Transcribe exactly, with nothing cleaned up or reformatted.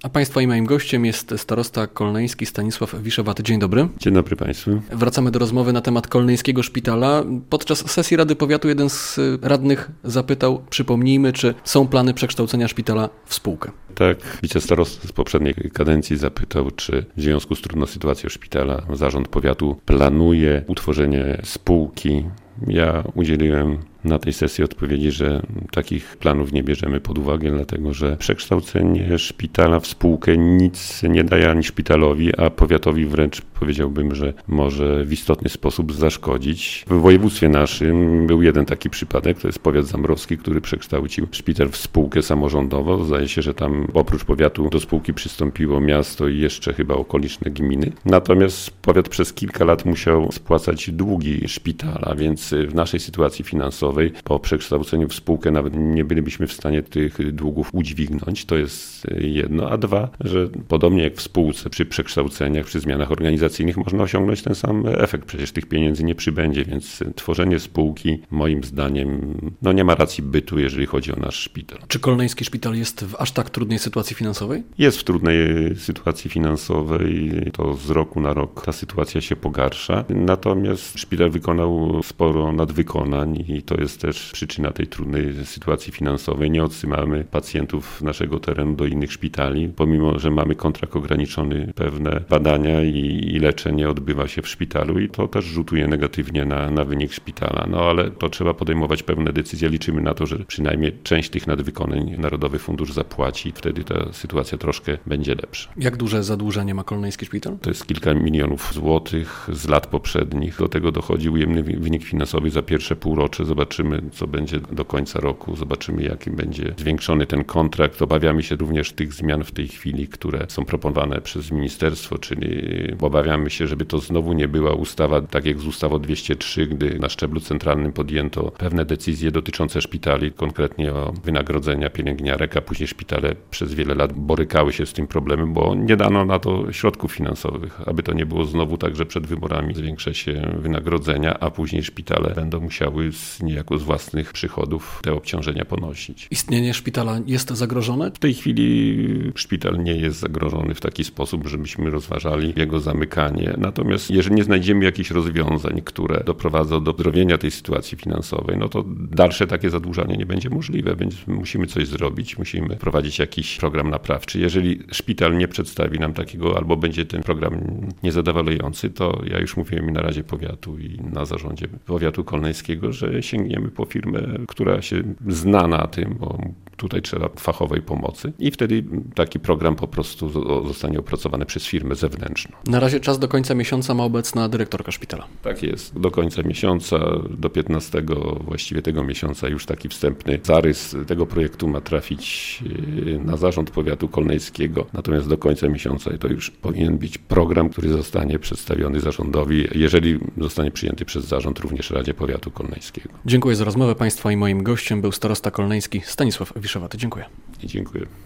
A Państwa i moim gościem jest starosta kolneński Stanisław Wiszowaty. Dzień dobry. Dzień dobry Państwu. Wracamy do rozmowy na temat kolneńskiego szpitala. Podczas sesji Rady Powiatu jeden z radnych zapytał, przypomnijmy, czy są plany przekształcenia szpitala w spółkę. Tak, wicestarosta z poprzedniej kadencji zapytał, czy w związku z trudną sytuacją szpitala zarząd powiatu planuje utworzenie spółki. Ja udzieliłem na tej sesji odpowiedzi, że takich planów nie bierzemy pod uwagę, dlatego że przekształcenie szpitala w spółkę nic nie daje ani szpitalowi, a powiatowi wręcz powiedziałbym, że może w istotny sposób zaszkodzić. W województwie naszym był jeden taki przypadek, to jest powiat zambrowski, który przekształcił szpital w spółkę samorządową. Zdaje się, że tam oprócz powiatu do spółki przystąpiło miasto i jeszcze chyba okoliczne gminy. Natomiast powiat przez kilka lat musiał spłacać długi szpitala, więc w naszej sytuacji finansowej po przekształceniu w spółkę nawet nie bylibyśmy w stanie tych długów udźwignąć. To jest jedno. A dwa, że podobnie jak w spółce przy przekształceniach, przy zmianach organizacyjnych można osiągnąć ten sam efekt. Przecież tych pieniędzy nie przybędzie, więc tworzenie spółki moim zdaniem no nie ma racji bytu, jeżeli chodzi o nasz szpital. Czy kolneński szpital jest w aż tak trudnej sytuacji finansowej? Jest w trudnej sytuacji finansowej. To z roku na rok ta sytuacja się pogarsza. Natomiast szpital wykonał sporo nadwykonań i to jest też przyczyna tej trudnej sytuacji finansowej. Nie odsyłamy pacjentów naszego terenu do innych szpitali, pomimo że mamy kontrakt ograniczony, pewne badania i, i leczenie odbywa się w szpitalu i to też rzutuje negatywnie na, na wynik szpitala. No ale to trzeba podejmować pewne decyzje. Liczymy na to, że przynajmniej część tych nadwykonań Narodowy Fundusz zapłaci i wtedy ta sytuacja troszkę będzie lepsza. Jak duże zadłużenie ma kolneński szpital? To jest kilka milionów złotych z lat poprzednich. Do tego dochodzi ujemny wynik finansowy za pierwsze półrocze. Zobaczymy, co będzie do końca roku. Zobaczymy, jaki będzie zwiększony ten kontrakt. Obawiamy się również tych zmian w tej chwili, które są proponowane przez ministerstwo, czyli obawiamy się, żeby to znowu nie była ustawa, tak jak z ustawą dwieście trzy, gdy na szczeblu centralnym podjęto pewne decyzje dotyczące szpitali, konkretnie o wynagrodzenia pielęgniarek, a później szpitale przez wiele lat borykały się z tym problemem, bo nie dano na to środków finansowych, aby to nie było znowu tak, że przed wyborami zwiększa się wynagrodzenia, a później szpitale będą musiały z, niejako z własnych przychodów te obciążenia ponosić. Istnienie szpitala jest zagrożone? W tej chwili szpital nie jest zagrożony w taki sposób, żebyśmy rozważali jego zamykanie. Natomiast jeżeli nie znajdziemy jakichś rozwiązań, które doprowadzą do zdrowienia tej sytuacji finansowej, no to dalsze takie zadłużanie nie będzie możliwe, więc musimy coś zrobić, musimy prowadzić jakiś program naprawczy. Jeżeli szpital nie przedstawi nam takiego, albo będzie ten program niezadowalający, to ja już mówiłem i na Radzie Powiatu i na zarządzie powiatu kolneńskiego, że sięgniemy po firmę, która się zna na tym, bo tutaj trzeba fachowej pomocy i wtedy taki program po prostu zostanie opracowany przez firmę zewnętrzną. Na razie czas do końca miesiąca ma obecna dyrektorka szpitala. Tak jest. Do końca miesiąca, do piętnastego właściwie tego miesiąca już taki wstępny zarys tego projektu ma trafić na zarząd powiatu kolneńskiego. Natomiast do końca miesiąca to już powinien być program, który zostanie przedstawiony zarządowi, jeżeli zostanie przyjęty przez zarząd również Radzie Powiatu Kolneńskiego. Dziękuję za rozmowę Państwa i moim gościem był starosta kolneński Stanisław Wiszowaty. Dziękuję. I dziękuję.